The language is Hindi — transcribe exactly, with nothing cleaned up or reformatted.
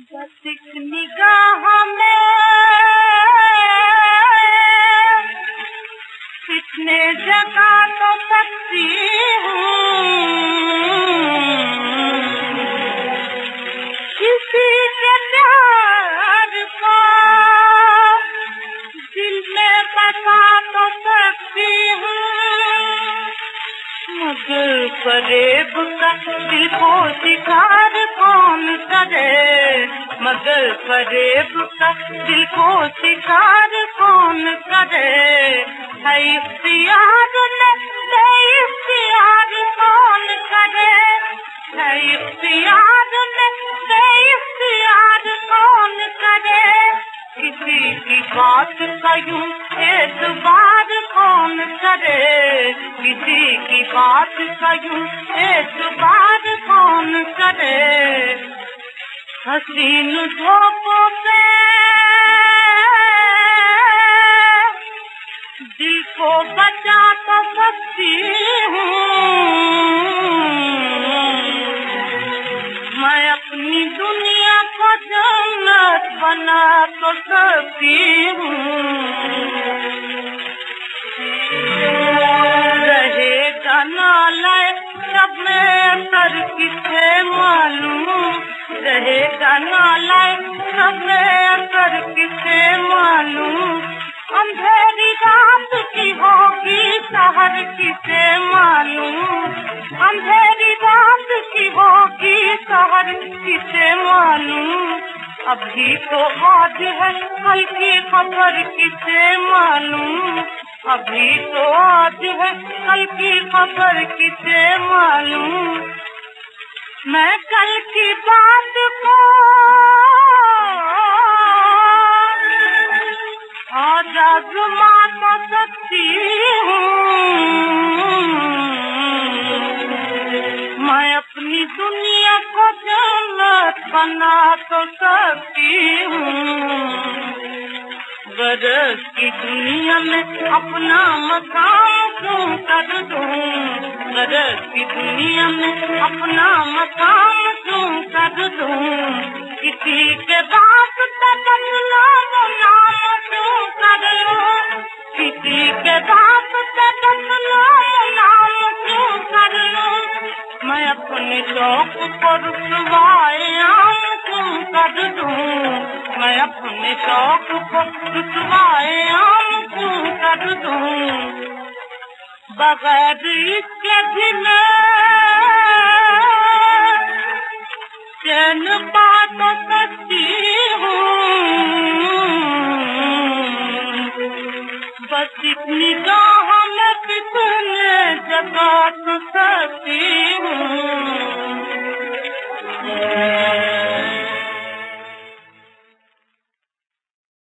बस एक निगाह में कितने जगा तो सकती हूँ, किसी के प्यार को दिल में बसा तो सकती हूँ, मगर फरेब का दिल को शिकार कौन करे, मगर फरेब का दिल को शिकार कौन करे, है इख्तियार में बेइख्तियार कौन करे, है इख्तियार में बेइख्तियार कौन करे, किसी की बात का यूं एतबार कौन करे, किसी की बात का यूं एतबार कौन करे, हसीन धोपों पे दिल को बचा तो सकती हूँ, मैं अपनी दुनिया को जन्नत बना तो सकती हूँ, रहेगा नालायक शब में सर किसे मालूम, रहेगा नालायक शब में सर किसे मालूम, अंधेरी रात की होगी सहर किसे मालूम, अंधेरी रात की होगी सहर किसे मालूम, अभी तो आज है कल की खबर किसे मालूम, अभी तो आज है कल की खबर किसे मालूम, मैं कल की बात को आज आज़मा तो सकती हूँ, मैं अपनी दुनिया को जन्नत बना तो सकती हूँ, गरज की दुनिया में अपना मकाम क्यों कर दूँ, गरज की दुनिया में अपना मकाम क्यों कर दूँ, किसी के बात पे बदला वो नाम क्यों कर लूँ, किसी के बात पे बदला वो नाम क्यों कर लूँ, मैं अपने शौक को रुसवाए आम क्यों कर दूँ, मैं अपने शौक को रुसवाए आम क्यों कर दूँ, बगैर इसके भी चैन पा तो सकती हूँ, बस इतनी